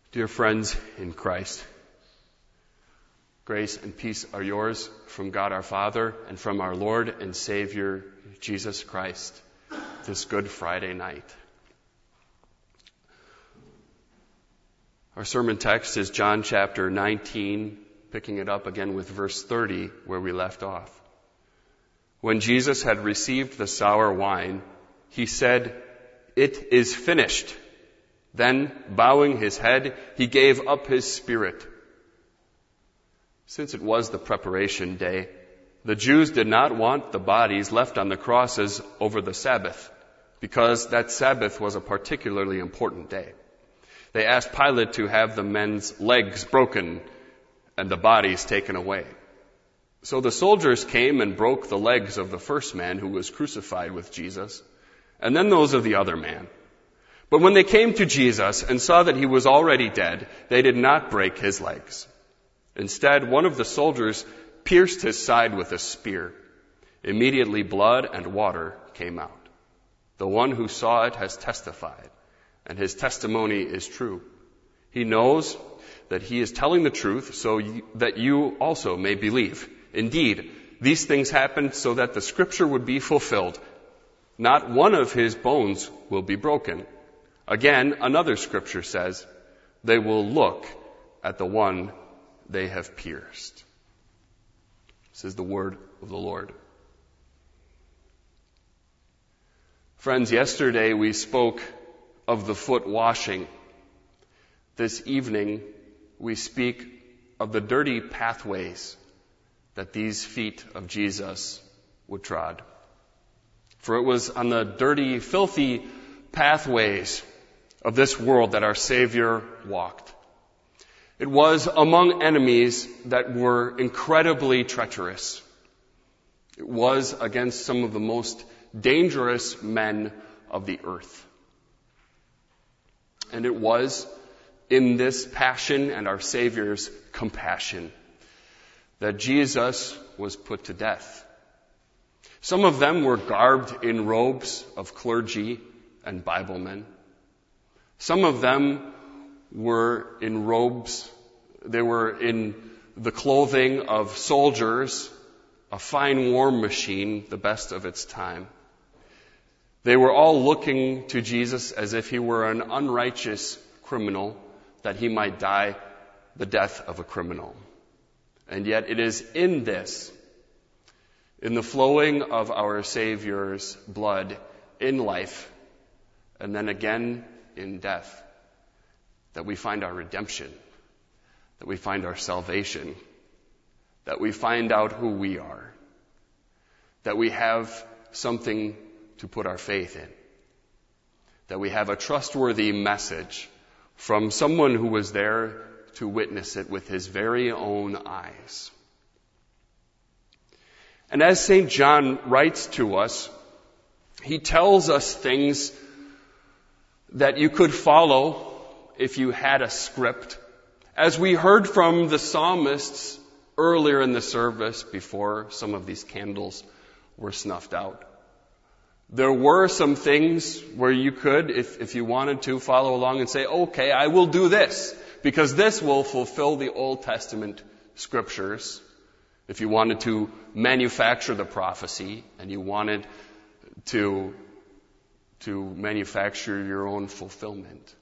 Dear friends in Christ, grace and peace are yours from God our Father and from our Lord and Savior, Jesus Christ, this Good Friday night. Our sermon text is John chapter 19, picking it up again with verse 30, where we left off. When Jesus had received the sour wine, he said, "It is finished." Then, bowing his head, he gave up his spirit. Since it was the preparation day, the Jews did not want the bodies left on the crosses over the Sabbath, because that Sabbath was a particularly important day. They asked Pilate to have the men's legs broken and the bodies taken away. So the soldiers came and broke the legs of the first man who was crucified with Jesus, and then those of the other man. But when they came to Jesus and saw that he was already dead, they did not break his legs. Instead, one of the soldiers pierced his side with a spear. Immediately blood and water came out. The one who saw it has testified, and his testimony is true. He knows that he is telling the truth so that you also may believe. Indeed, these things happened so that the scripture would be fulfilled. Not one of his bones will be broken. Again, another scripture says, they will look at the one they have pierced. This is the word of the Lord. Friends, yesterday we spoke of the foot washing. This evening we speak of the dirty pathways that these feet of Jesus would trod. For it was on the dirty, filthy pathways of this world that our Savior walked. It was among enemies that were incredibly treacherous. It was against some of the most dangerous men of the earth. And it was in this passion and our Savior's compassion that Jesus was put to death. Some of them were garbed in robes of clergy and Biblemen. Some of them were in robes, they were in the clothing of soldiers, a fine war machine, the best of its time. They were all looking to Jesus as if he were an unrighteous criminal, that he might die the death of a criminal. And yet it is in this, in the flowing of our Savior's blood in life, and then again in death, that we find our redemption, that we find our salvation, that we find out who we are, that we have something to put our faith in, that we have a trustworthy message from someone who was there to witness it with his very own eyes. And as St. John writes to us, he tells us things that you could follow if you had a script. As we heard from the psalmists earlier in the service, before some of these candles were snuffed out, there were some things where you could, if you wanted to, follow along and say, okay, I will do this, because this will fulfill the Old Testament scriptures. If you wanted to manufacture the prophecy and you wanted to manufacture your own fulfillment.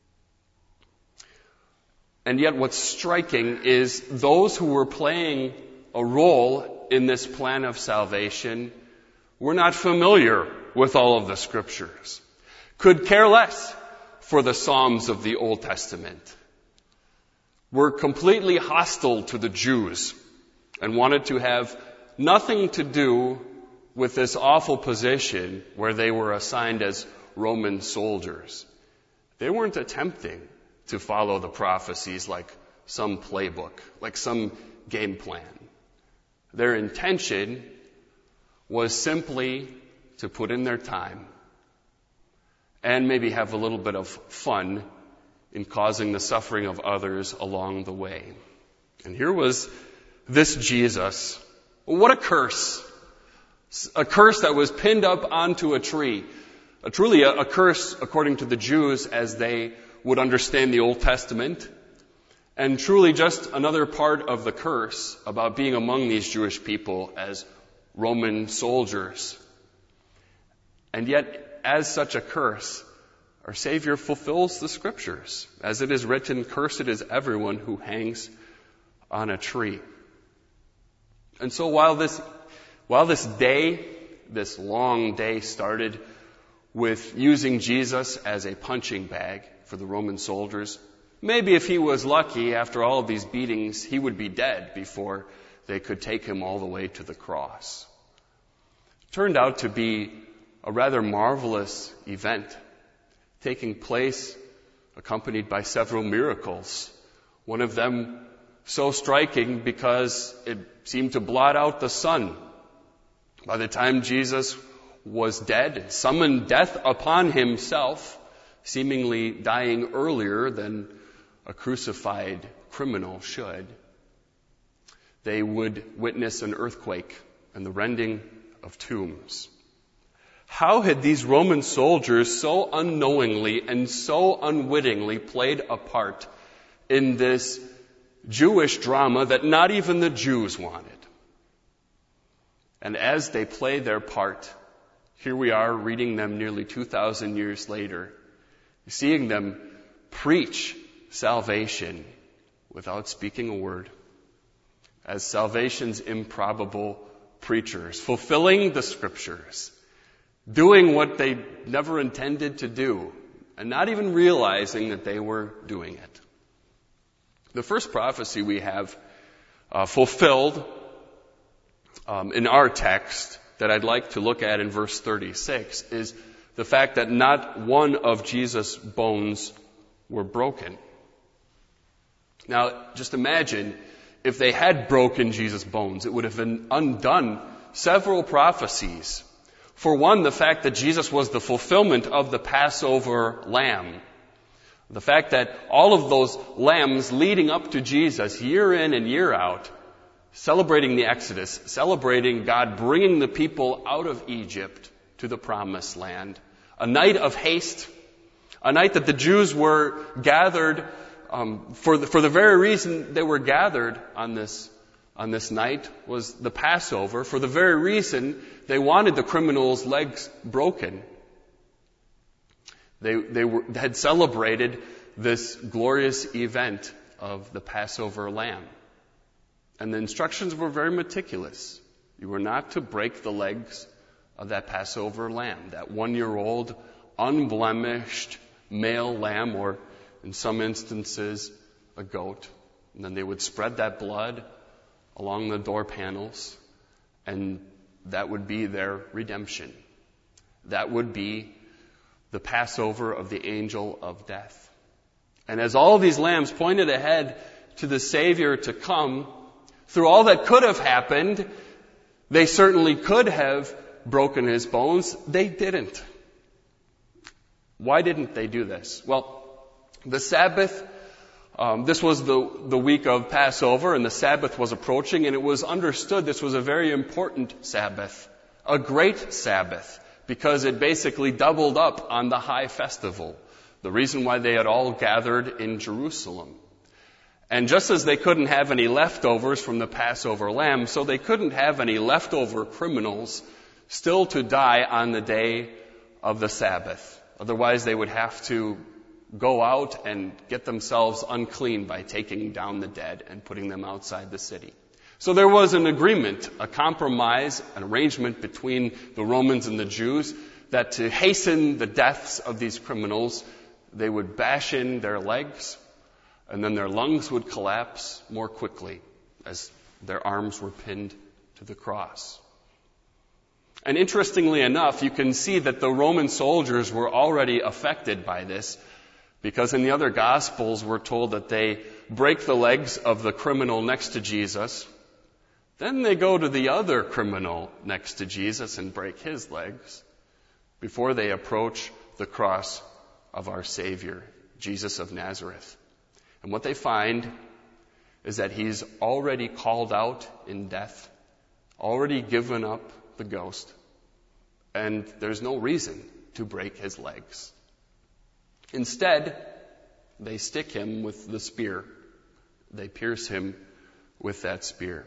And yet what's striking is those who were playing a role in this plan of salvation were not familiar with all of the scriptures, could care less for the Psalms of the Old Testament, were completely hostile to the Jews and wanted to have nothing to do with this awful position where they were assigned as Roman soldiers. They weren't attempting to follow the prophecies like some playbook, like some game plan. Their intention was simply to put in their time and maybe have a little bit of fun in causing the suffering of others along the way. And here was this Jesus. What a curse. A curse that was pinned up onto a tree. Truly a curse, according to the Jews, as they would understand the Old Testament, and truly just another part of the curse about being among these Jewish people as Roman soldiers. And yet, as such a curse, our Savior fulfills the Scriptures. As it is written, "Cursed is everyone who hangs on a tree." And so while this long day started with using Jesus as a punching bag for the Roman soldiers, maybe if he was lucky, after all of these beatings, he would be dead before they could take him all the way to the cross. It turned out to be a rather marvelous event, taking place accompanied by several miracles. One of them so striking because it seemed to blot out the sun. By the time Jesus was dead, summoned death upon himself, seemingly dying earlier than a crucified criminal should, they would witness an earthquake and the rending of tombs. How had these Roman soldiers so unknowingly and so unwittingly played a part in this Jewish drama that not even the Jews wanted? And as they play their part, here we are reading them nearly 2,000 years later, seeing them preach salvation without speaking a word, as salvation's improbable preachers, fulfilling the Scriptures, doing what they never intended to do, and not even realizing that they were doing it. The first prophecy we have fulfilled in our text that I'd like to look at in verse 36 is the fact that not one of Jesus' bones were broken. Now, just imagine if they had broken Jesus' bones, it would have been undone several prophecies. For one, the fact that Jesus was the fulfillment of the Passover lamb. The fact that all of those lambs leading up to Jesus, year in and year out, celebrating the Exodus, celebrating God bringing the people out of Egypt to the Promised Land. A night of haste, a night that the Jews were gathered for the very reason they were gathered on this night was the Passover. For the very reason they wanted the criminals' legs broken. They had celebrated this glorious event of the Passover lamb. And the instructions were very meticulous. You were not to break the legs of that Passover lamb, that 1-year-old, unblemished male lamb, or in some instances, a goat. And then they would spread that blood along the door panels, and that would be their redemption. That would be the Passover of the angel of death. And as all of these lambs pointed ahead to the Savior to come, through all that could have happened, they certainly could have broken his bones. They didn't. Why didn't they do this? Well, the Sabbath, this was the week of Passover, and the Sabbath was approaching, and it was understood this was a very important Sabbath, a great Sabbath, because it basically doubled up on the high festival, the reason why they had all gathered in Jerusalem. And just as they couldn't have any leftovers from the Passover lamb, so they couldn't have any leftover criminals still to die on the day of the Sabbath. Otherwise, they would have to go out and get themselves unclean by taking down the dead and putting them outside the city. So there was an agreement, a compromise, an arrangement between the Romans and the Jews that to hasten the deaths of these criminals, they would bash in their legs, and then their lungs would collapse more quickly as their arms were pinned to the cross. And interestingly enough, you can see that the Roman soldiers were already affected by this, because in the other Gospels we're told that they break the legs of the criminal next to Jesus. Then they go to the other criminal next to Jesus and break his legs before they approach the cross of our Savior, Jesus of Nazareth. And what they find is that he's already called out in death, already given up the ghost, and there's no reason to break his legs. Instead, They stick him with the spear. They pierce him with that spear.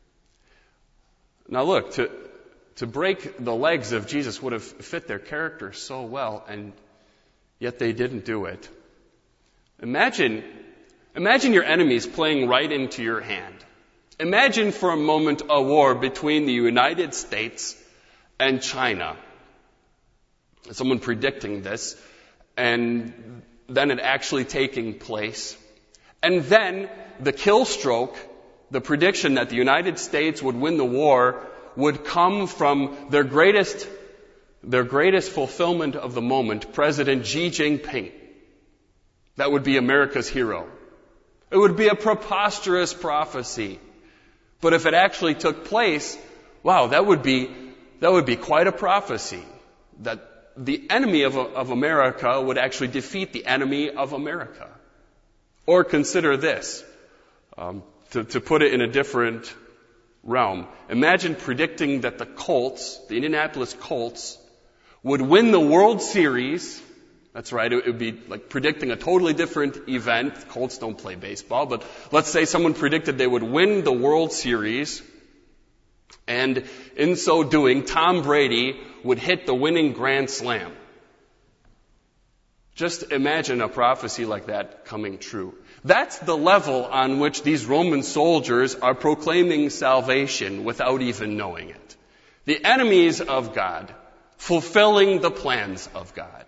Now look, to break the legs of Jesus would have fit their character so well, and yet they didn't do it. Imagine your enemies playing right into your hand. Imagine for a moment a war between the United States and China. Someone predicting this, and then it actually taking place. And then the kill stroke, the prediction that the United States would win the war, would come from their greatest fulfillment of the moment, President Xi Jinping. That would be America's hero. It would be a preposterous prophecy. But if it actually took place, wow, that would be quite a prophecy. That the enemy of America would actually defeat the enemy of America. Or consider this, to put it in a different realm. Imagine predicting that the Indianapolis Colts, would win the World Series. That's right, it would be like predicting a totally different event. The Colts don't play baseball, but let's say someone predicted they would win the World Series, and in so doing, Tom Brady would hit the winning Grand Slam. Just imagine a prophecy like that coming true. That's the level on which these Roman soldiers are proclaiming salvation without even knowing it. The enemies of God, fulfilling the plans of God.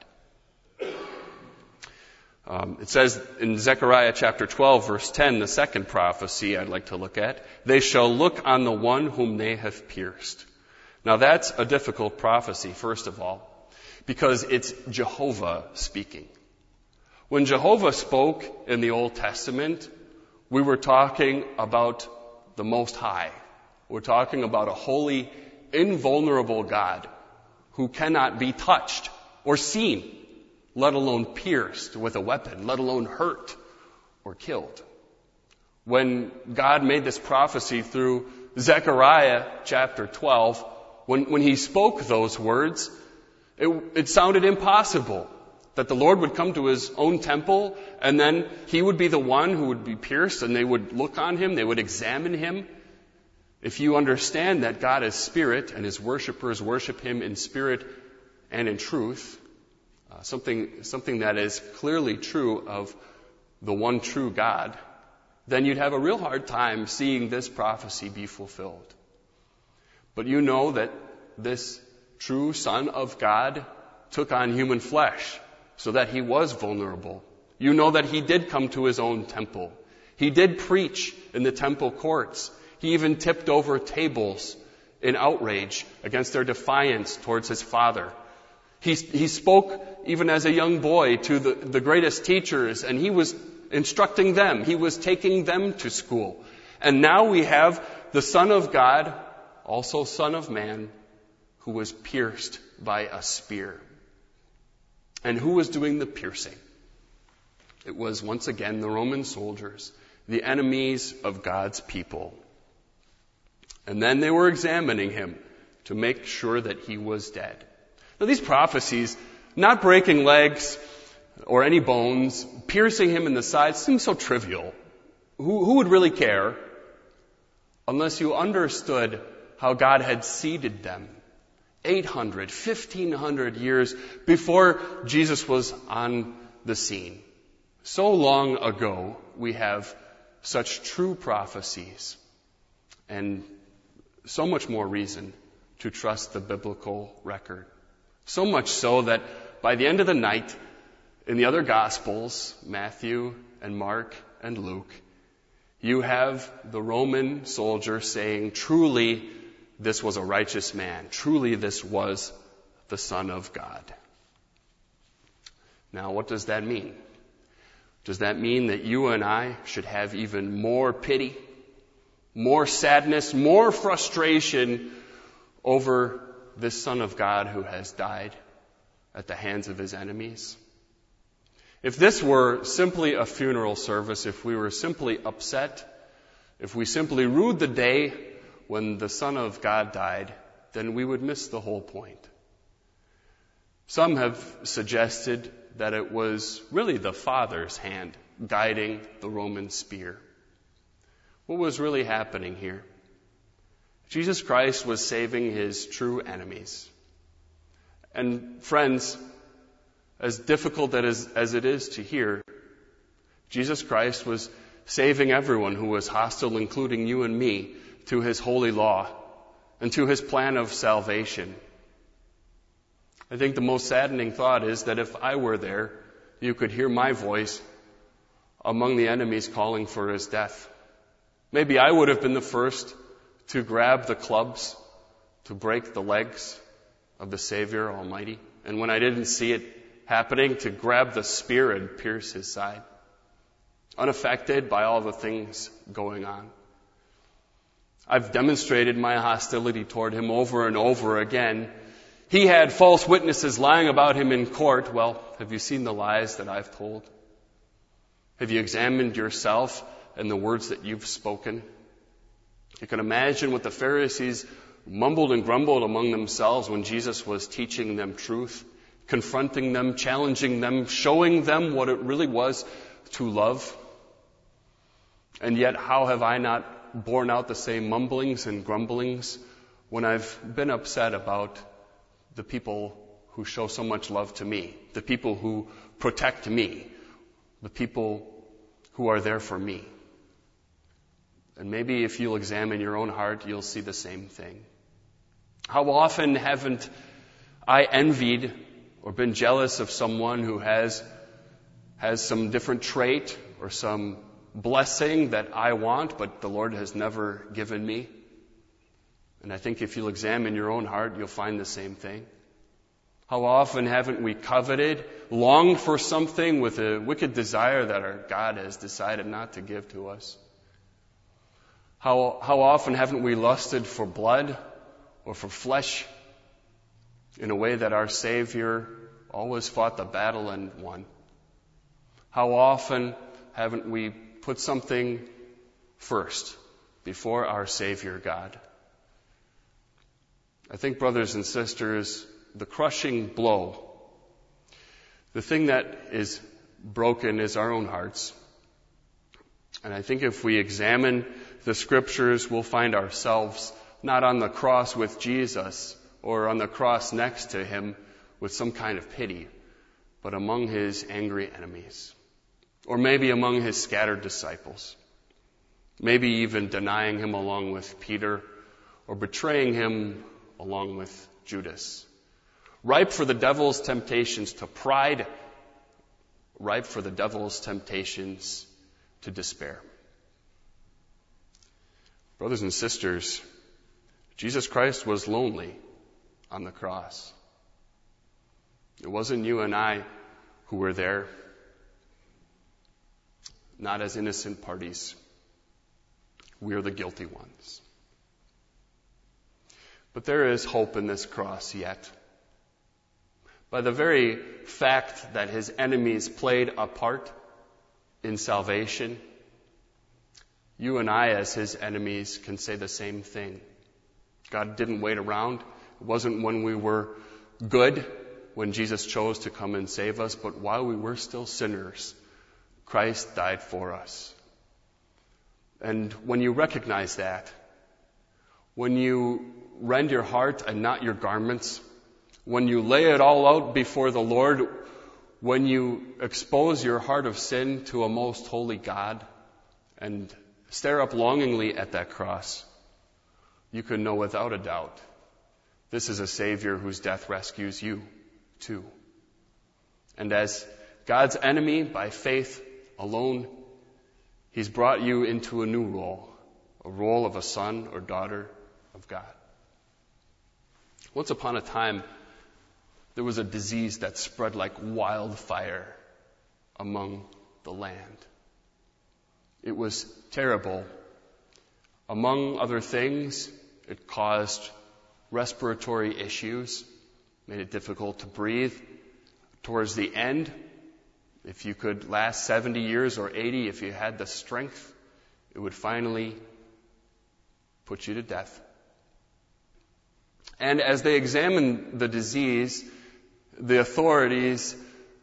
It says in Zechariah chapter 12, verse 10, the second prophecy I'd like to look at, they shall look on the one whom they have pierced. Now that's a difficult prophecy, first of all, because it's Jehovah speaking. When Jehovah spoke in the Old Testament, we were talking about the Most High. We're talking about a holy, invulnerable God who cannot be touched or seen, let alone pierced with a weapon, let alone hurt or killed. When God made this prophecy through Zechariah chapter 12, when he spoke those words, it sounded impossible that the Lord would come to his own temple and then he would be the one who would be pierced and they would look on him, they would examine him. If you understand that God is spirit and his worshipers worship him in spirit and in truth, something that is clearly true of the one true God, then you'd have a real hard time seeing this prophecy be fulfilled. But you know that this true Son of God took on human flesh so that he was vulnerable. You know that he did come to his own temple. He did preach in the temple courts. He even tipped over tables in outrage against their defiance towards his Father. He spoke even as a young boy to the greatest teachers, and he was instructing them. He was taking them to school. And now we have the Son of God, also Son of Man, who was pierced by a spear. And who was doing the piercing? It was once again the Roman soldiers, the enemies of God's people. And then they were examining him to make sure that he was dead. Now these prophecies, not breaking legs or any bones, piercing him in the side, seem so trivial. Who would really care unless you understood how God had seeded them 800, 1,500 years before Jesus was on the scene. So long ago, we have such true prophecies and so much more reason to trust the biblical record. So much so that by the end of the night, in the other Gospels, Matthew and Mark and Luke, you have the Roman soldier saying, truly, this was a righteous man. Truly, this was the Son of God. Now, what does that mean? Does that mean that you and I should have even more pity, more sadness, more frustration over this Son of God who has died at the hands of his enemies? If this were simply a funeral service, if we were simply upset, if we simply rued the day when the Son of God died, then we would miss the whole point. Some have suggested that it was really the Father's hand guiding the Roman spear. What was really happening here? Jesus Christ was saving his true enemies. And friends, as difficult as it is to hear, Jesus Christ was saving everyone who was hostile, including you and me, to his holy law and to his plan of salvation. I think the most saddening thought is that if I were there, you could hear my voice among the enemies calling for his death. Maybe I would have been the first to grab the clubs to break the legs of the Savior Almighty. And when I didn't see it happening, to grab the spear and pierce his side, unaffected by all the things going on. I've demonstrated my hostility toward him over and over again. He had false witnesses lying about him in court. Well, have you seen the lies that I've told? Have you examined yourself and the words that you've spoken? You can imagine what the Pharisees mumbled and grumbled among themselves when Jesus was teaching them truth, confronting them, challenging them, showing them what it really was to love. And yet, how have I not borne out the same mumblings and grumblings when I've been upset about the people who show so much love to me, the people who protect me, the people who are there for me? And maybe if you'll examine your own heart, you'll see the same thing. How often haven't I envied or been jealous of someone who has some different trait or some blessing that I want, but the Lord has never given me? And I think if you'll examine your own heart, you'll find the same thing. How often haven't we coveted, longed for something with a wicked desire that our God has decided not to give to us? How often haven't we lusted for blood or for flesh in a way that our Savior always fought the battle and won? How often haven't we put something first before our Savior God? I think, brothers and sisters, the crushing blow, the thing that is broken is our own hearts. And I think if we examine the Scriptures, we'll find ourselves not on the cross with Jesus or on the cross next to him with some kind of pity, but among his angry enemies. Or maybe among his scattered disciples. Maybe even denying him along with Peter, or betraying him along with Judas. Ripe for the devil's temptations to pride, ripe for the devil's temptations to despair. Brothers and sisters, Jesus Christ was lonely on the cross. It wasn't you and I who were there, not as innocent parties. We are the guilty ones. But there is hope in this cross yet. By the very fact that his enemies played a part in salvation, you and I, as his enemies, can say the same thing. God didn't wait around. It wasn't when we were good, when Jesus chose to come and save us, but while we were still sinners, Christ died for us. And when you recognize that, when you rend your heart and not your garments, when you lay it all out before the Lord, when you expose your heart of sin to a most holy God and stare up longingly at that cross, you can know without a doubt this is a Savior whose death rescues you too. And as God's enemy by faith alone, he's brought you into a new role, a role of a son or daughter of God. Once upon a time, there was a disease that spread like wildfire among the land. It was terrible. Among other things, it caused respiratory issues, made it difficult to breathe. Towards the end, if you could last 70 years or 80, if you had the strength, it would finally put you to death. And as they examined the disease, the authorities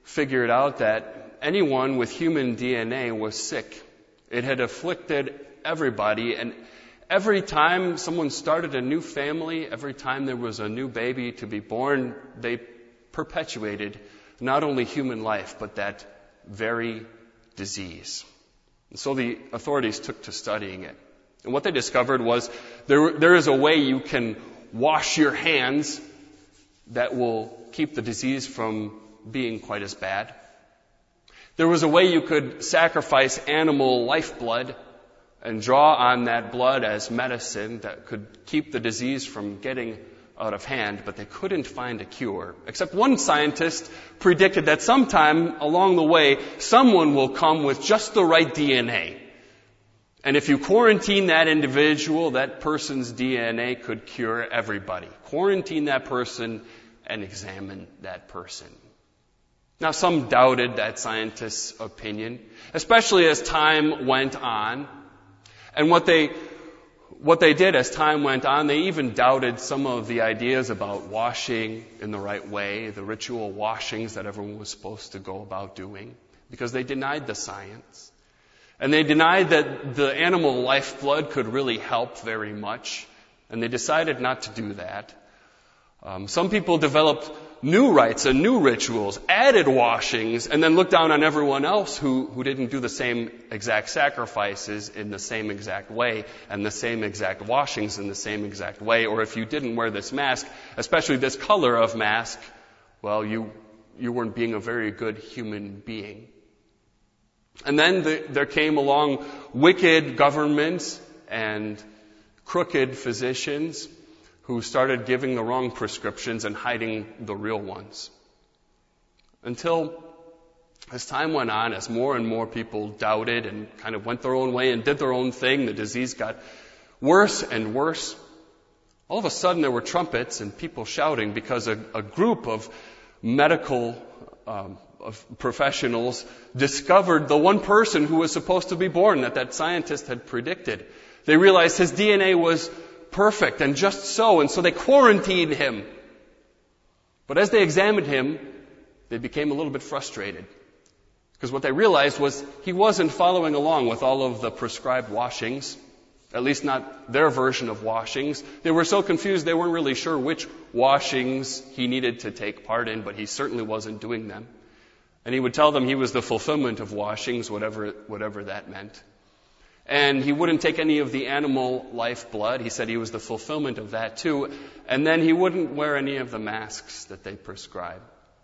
figured out that anyone with human DNA was sick. It had afflicted everybody, and every time someone started a new family, every time there was a new baby to be born, they perpetuated not only human life, but that very disease. And so the authorities took to studying it. And what they discovered was there is a way you can wash your hands that will keep the disease from being quite as bad. There was a way you could sacrifice animal lifeblood and draw on that blood as medicine that could keep the disease from getting out of hand, but they couldn't find a cure. Except one scientist predicted that sometime along the way, someone will come with just the right DNA. And if you quarantine that individual, that person's DNA could cure everybody. Quarantine that person and examine that person. Now, some doubted that scientist's opinion, especially as time went on. And what they did as time went on, they even doubted some of the ideas about washing in the right way, the ritual washings that everyone was supposed to go about doing, because they denied the science. And they denied that the animal lifeblood could really help very much, and they decided not to do that. Some people developed new rites and new rituals, added washings, and then looked down on everyone else who didn't do the same exact sacrifices in the same exact way and the same exact washings in the same exact way. Or if you didn't wear this mask, especially this color of mask, well, you weren't being a very good human being. And then there came along wicked governments and crooked physicians who started giving the wrong prescriptions and hiding the real ones. Until, as time went on, as more and more people doubted and kind of went their own way and did their own thing, the disease got worse and worse. All of a sudden there were trumpets and people shouting because a group of medical of professionals discovered the one person who was supposed to be born that scientist had predicted. They realized his DNA was perfect and just so, and so they quarantined him. But as they examined him, they became a little bit frustrated. Because what they realized was he wasn't following along with all of the prescribed washings, at least not their version of washings. They were so confused they weren't really sure which washings he needed to take part in, but he certainly wasn't doing them. And he would tell them he was the fulfillment of washings, whatever that meant. And he wouldn't take any of the animal lifeblood. He said he was the fulfillment of that too. And then he wouldn't wear any of the masks that they prescribed.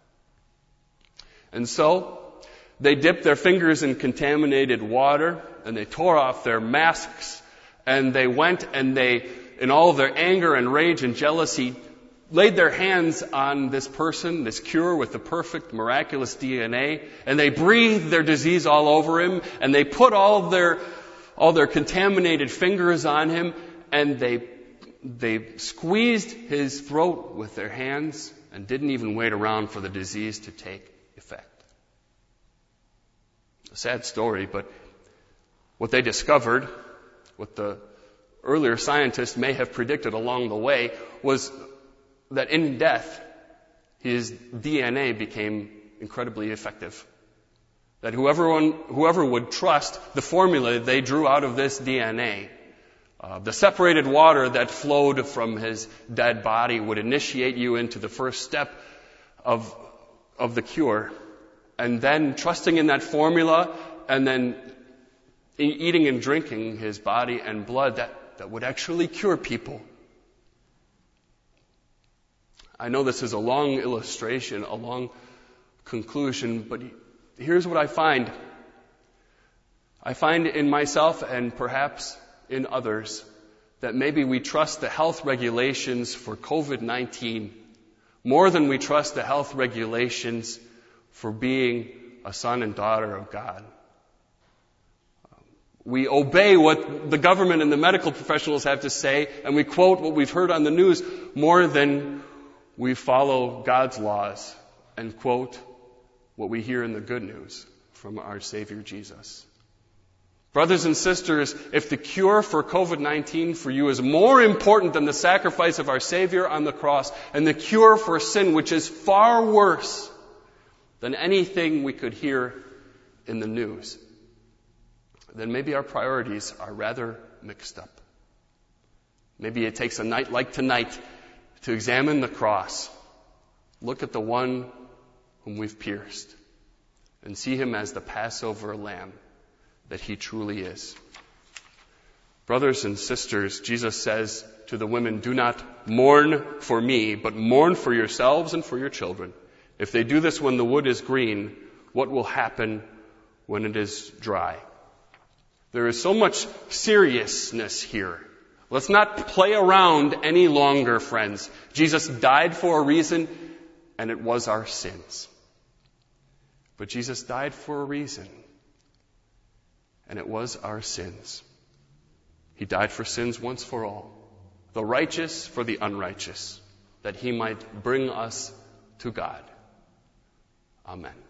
And so they dipped their fingers in contaminated water and they tore off their masks and they went and they, in all of their anger and rage and jealousy, laid their hands on this person, this cure with the perfect, miraculous DNA, and they breathed their disease all over him, and they put all their contaminated fingers on him, and they squeezed his throat with their hands and didn't even wait around for the disease to take effect. A sad story, but what they discovered, what the earlier scientists may have predicted along the way, was that in death, his DNA became incredibly effective. That whoever would trust the formula they drew out of this DNA, the separated water that flowed from his dead body would initiate you into the first step of the cure. And then trusting in that formula and then eating and drinking his body and blood, that would actually cure people. I know this is a long illustration, a long conclusion, but here's what I find. I find in myself and perhaps in others that maybe we trust the health regulations for COVID-19 more than we trust the health regulations for being a son and daughter of God. We obey what the government and the medical professionals have to say, and we quote what we've heard on the news more than we follow God's laws and quote what we hear in the good news from our Savior Jesus. Brothers and sisters, if the cure for COVID-19 for you is more important than the sacrifice of our Savior on the cross and the cure for sin, which is far worse, than anything we could hear in the news, then maybe our priorities are rather mixed up. Maybe it takes a night like tonight to examine the cross, look at the one whom we've pierced, and see him as the Passover lamb that he truly is. Brothers and sisters, Jesus says to the women, do not mourn for me, but mourn for yourselves and for your children. If they do this when the wood is green, what will happen when it is dry? There is so much seriousness here. Let's not play around any longer, friends. Jesus died for a reason, and it was our sins. But Jesus died for a reason, and it was our sins. He died for sins once for all, the righteous for the unrighteous, that he might bring us to God. Amen.